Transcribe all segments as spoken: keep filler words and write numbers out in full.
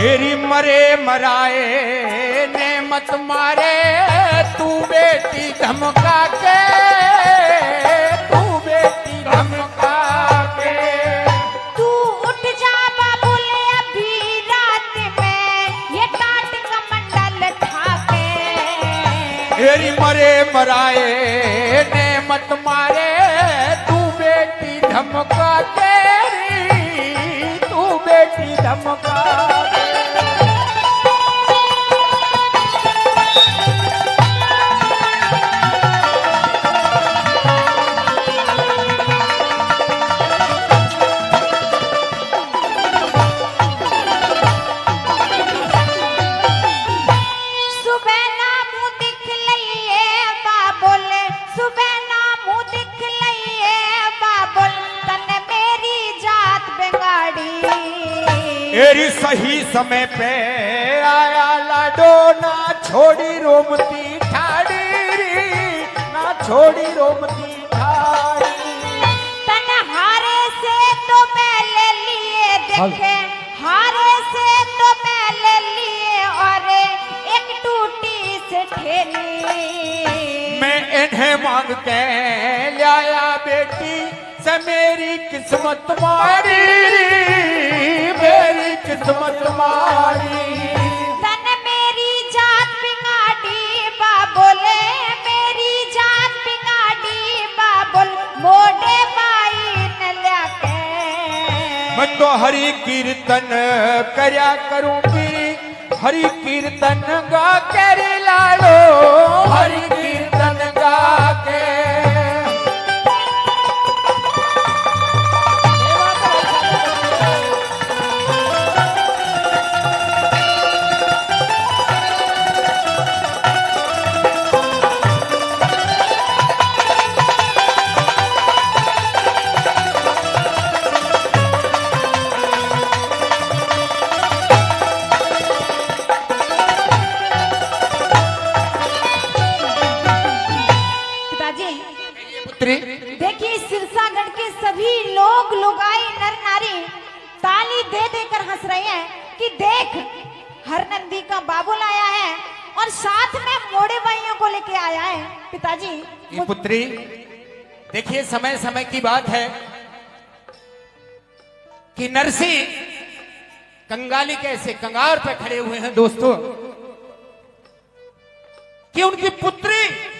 हेरी मरे मराए ने मत मारे, तू बेटी धमका के, तू बेटी धमका के। तू उठ जा बाबुल अभी रात में, ये काट कमंडल ठाके। हेरी मरे मराए ने मत मारे, तू बेटी धमका के, तू बेटी धमका के। तेरी सही समय पे आया लाडो, ना छोड़ी रोमती ठाड़ी, ना छोड़ी रोमती ठाड़ी। तन हारे से तो पहले लिए देखे, हारे से तो पहले लिए, और एक टूटी से ठेली। मैं इन्हें मांग के लाया बेटी से, मेरी किस्मत मारी, मेरी किस्मत मारी। तन मेरी जात बिगाड़ी बाबोले, मेरी जात बिगाड़ी बाबुल, मोड़े बाई न लाके। मैं तो हरि कीर्तन करया करूंगी, हरि कीर्तन गा के लाडो, हरि कीर्तन गा के। देखिए सिरसागढ़ के सभी लोग लुगाई नर नारी ताली दे देकर हंस रहे हैं कि देख हरनंदी का बाबुल आया है और साथ में मोड़े भाइयों को लेके आया है। पिताजी ये पुत्री देखिए, समय समय की बात है कि नरसी कंगाली कैसे कंगार पे खड़े हुए हैं दोस्तों, कि उनकी पुत्री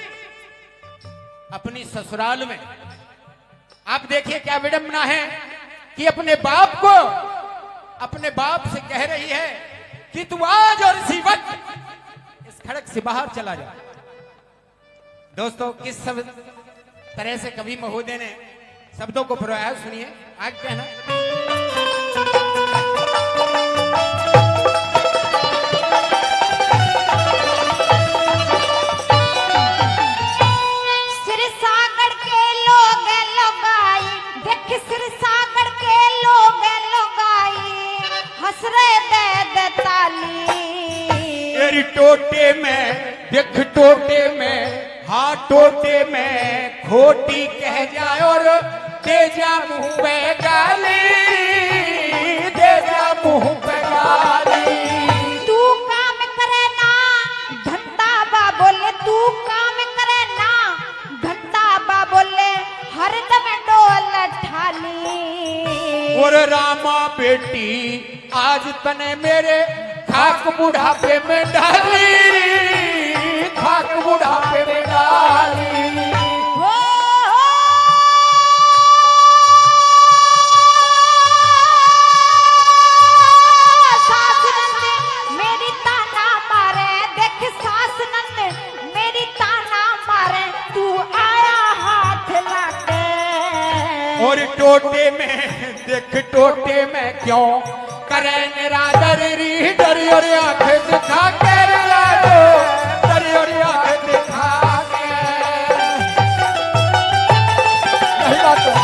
अपनी ससुराल में, आप देखिए क्या विडंबना है कि अपने बाप को, अपने बाप से कह रही है कि तू आज और इसी वक्त इस खड़क से बाहर चला जा। दोस्तों किस सब तरह से कवि महोदय ने शब्दों को प्रयास, सुनिए आगे कहना। टोटे में देख, टोटे में, हाँ टोटे में खोटी कह जाए और दे जा मुंह पे गाली, दे जा मुंह पे गाली। तू काम करे ना घंटा बा बोले, तू काम करे ना घंटा बा बोले, हर दम डोल ठाली। और रामा बेटी आज तने मेरे खाक बुढ़ापे में डाली, खाक बुढ़ापे में डाली। हो सास नंद मेरी ताना मारे, देख सास नंद मेरी ताना मारे, तू आया हाथ लाके। और टोटे में देख, टोटे में क्यों करें रादर री, डरी और आंखें दिखा के लाडो, डरी और आंखें दिखा के। यही बात है।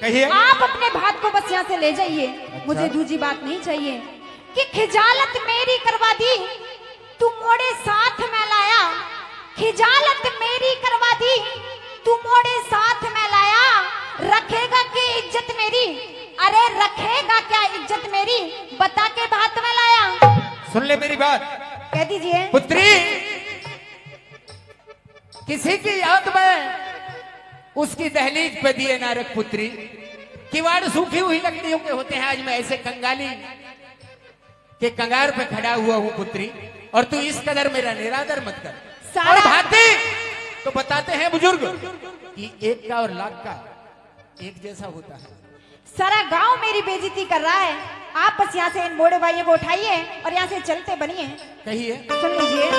कहिए। आप अपने भात को बस यहाँ से ले जाइए। अच्छा। मुझे दूसरी बात नहीं चाहिए कि खिजालत मेरी करवा दी तू मोड़े साथ में लाया, खिजालत मेरी करवा दी तू मोड़े साथ में लाया, रखेगा की इज्जत मेरी, अरे रखेगा क्या इज्जत मेरी, बता के भात में लाया। सुन ले मेरी बात, कह दीजिए। पुत्री, किसी की याद में उसकी दहलीज पे दिए ना रख पुत्री। किवाड़ सूखी हुई लकड़ियों के होते हैं, आज मैं ऐसे कंगाली के कंगार पे खड़ा हुआ हूँ पुत्री, और तू इस कदर मेरा निरादर मत कर। सारा- और भाती तो बताते हैं बुजुर्ग कि एक का और लाख का एक जैसा होता है। सारा गांव मेरी बेइज्जती कर रहा है, आप बस यहाँ से इन मोड़े भाइयों को उठाइए और यहाँ से चलते बनिए। कहिए। सुन लीजिए।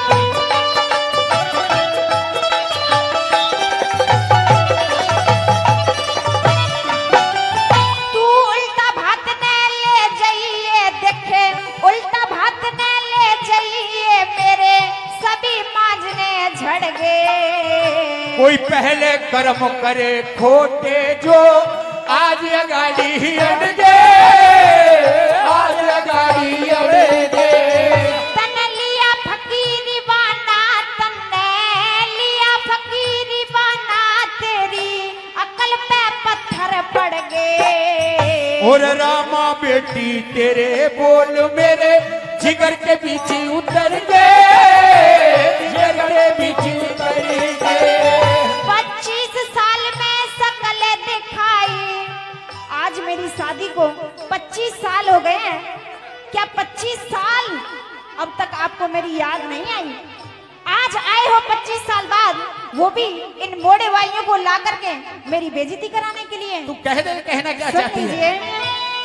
तू उल्टा भात ने ले जाइए, देखे उल्टा भात ने ले जाइए, मेरे सभी मांझने झड़ गए। कोई पहले कर्म करे खोटे जो आज गाड़ी ही अड़ गए, आज गाड़ी अड़ गए। तने लिया फकीरी बाना, तने लिया फकीरी बाना, तेरी अकल पे पत्थर पड़ गए। और रामा बेटी तेरे बोल मेरे जिगर के बीच उतर गए, जिगर के बीच उतर गए। पच्चीस साल में शकल दिखाई, आज मेरी शादी को पच्चीस साल हो गए हैं, क्या पच्चीस साल अब तक आपको मेरी याद नहीं आई? आज आए हो पच्चीस साल बाद, वो भी इन मोड़े भाइयों को ला करके मेरी बेइज्जती कराने के लिए। तू कह दे, कहना क्या सुन चाहती है? लीजिए।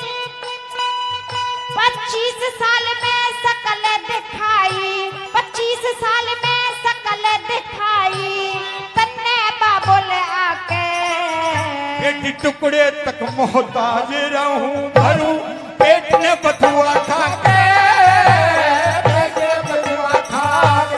पच्चीस साल में शकल दिखाई, पच्चीस साल में शकल दिखाई, तन्ने बाबुल आके बेटी टुकड़े तक मोहताज रहूं भरूं, पेट ने बथुआ खा के, पेट ने बथुआ खा के।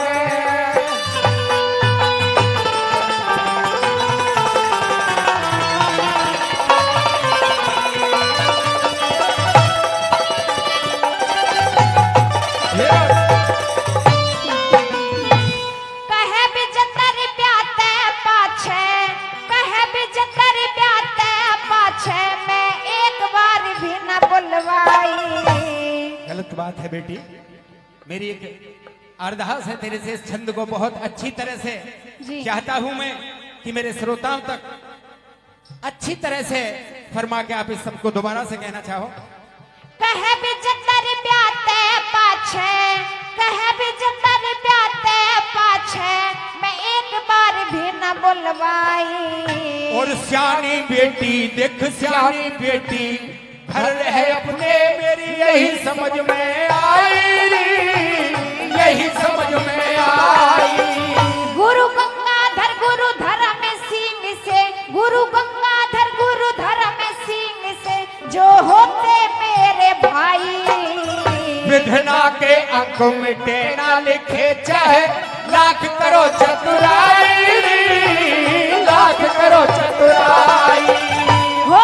कहे बिजतर प्याते पाछे, कहे बिजतर प्याते पाछे, मैं एक बार भी न बुलवाई। गलत बात है बेटी, मेरी एक अरदास है तेरे से, इस छंद को बहुत अच्छी तरह से जी। चाहता हूं मैं कि मेरे श्रोताओं तक अच्छी तरह से फरमा के आप इस सबको दोबारा से कहना चाहो। कहे बिजतर प्याते पाछे, कहे बिजतर प्याते पाछे, मैं एक बार भी न बुलवाई। और सियानी बेटी देख सियानी बेटी घर रहे अपने, मेरी यही समझ में आई, यही समझ में आई। गुरु गंगाधर गुरु धर्म सिंह से, गुरु गंगाधर गुरु धर्म सिंह से, जो होते मेरे भाई। विधना के अंक मिटे ना लिखे, चाहे लाख करो चतुराई, लाख करो चतुराई। हो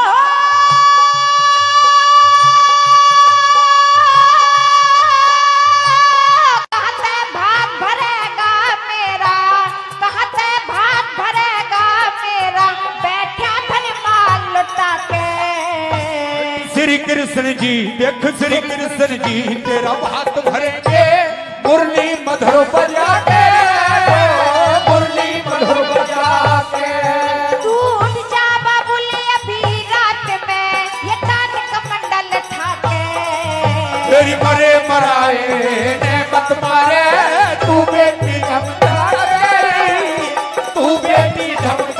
कहते भाग भरेगा मेरा, कहते भाग भरेगा मेरा, बैठा धन माल लुटा के। श्री कृष्ण जी देख श्री कृष्ण जी तेरा भात भरेंगे, मुरली मधुर बजा के, मुरली मधुर बजा के। तू उठ जा बाबुल अभी रात में, ये तान कमंडल था के। तेरी मरे मराए ने मत मारे, तू बेटी धमका रे, तू बेटी धमका